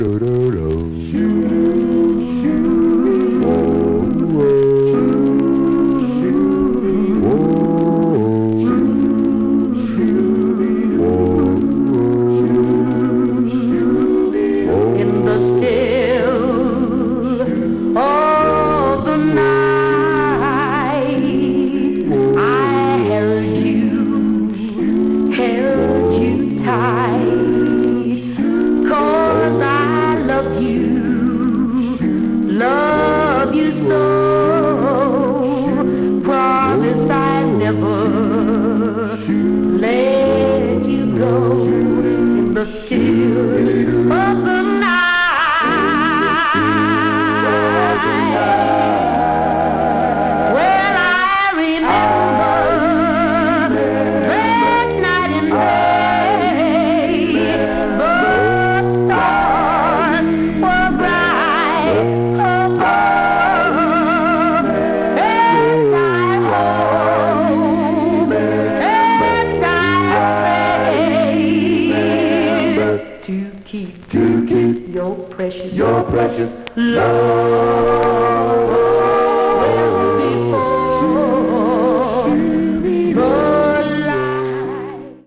In the still of the night, I held you tight, 'cause I love you so. Promise I'll never let you go. In the still of the night, well, I remember that night and day. The stars were bright above, and I hope and I pray to keep your precious love.